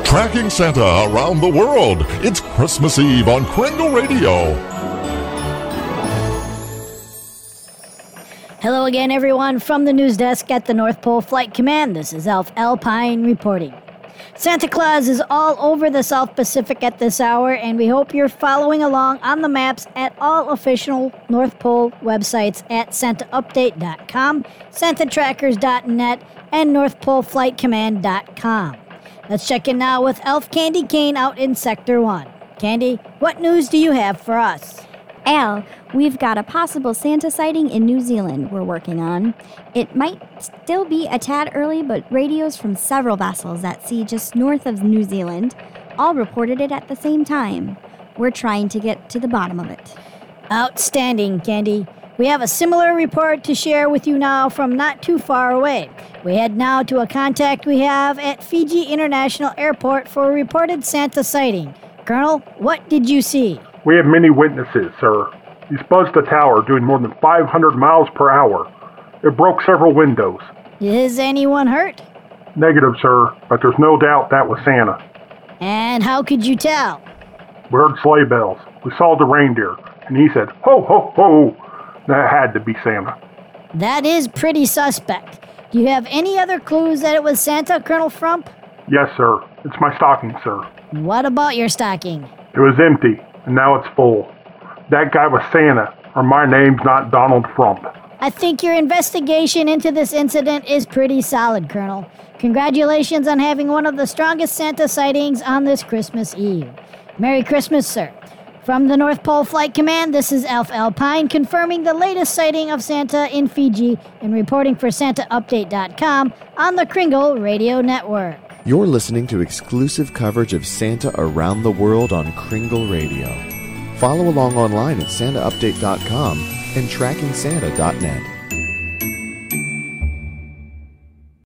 Tracking Santa around the world. It's Christmas Eve on Kringle Radio. Hello again, everyone, from the news desk at the North Pole Flight Command. This is Alf Alpine reporting. Santa Claus is all over the South Pacific at this hour, and we hope you're following along on the maps at all official North Pole websites at SantaUpdate.com, SantaTrackers.net, and NorthPoleFlightCommand.com. Let's check in now with Elf Candy Kane out in Sector 1. Candy, what news do you have for us? Al, we've got a possible Santa sighting in New Zealand we're working on. It might still be a tad early, but radios from several vessels at sea just north of New Zealand all reported it at the same time. We're trying to get to the bottom of it. Outstanding, Candy. We have a similar report to share with you now from not too far away. We head now to a contact we have at Fiji International Airport for a reported Santa sighting. Colonel, what did you see? We have many witnesses, sir. He's buzzed the tower doing more than 500 miles per hour. It broke several windows. Is anyone hurt? Negative, sir, but there's no doubt that was Santa. And how could you tell? We heard sleigh bells. We saw the reindeer, and he said, "Ho, ho, ho!" That had to be Santa. That is pretty suspect. Do you have any other clues that it was Santa, Colonel Frump? Yes, sir. It's my stocking, sir. What about your stocking? It was empty, and now it's full. That guy was Santa, or my name's not Donald Frump. I think your investigation into this incident is pretty solid, Colonel. Congratulations on having one of the strongest Santa sightings on this Christmas Eve. Merry Christmas, sir. From the North Pole Flight Command, this is Alf Alpine confirming the latest sighting of Santa in Fiji and reporting for SantaUpdate.com on the Kringle Radio Network. You're listening to exclusive coverage of Santa around the world on Kringle Radio. Follow along online at SantaUpdate.com and TrackingSanta.net.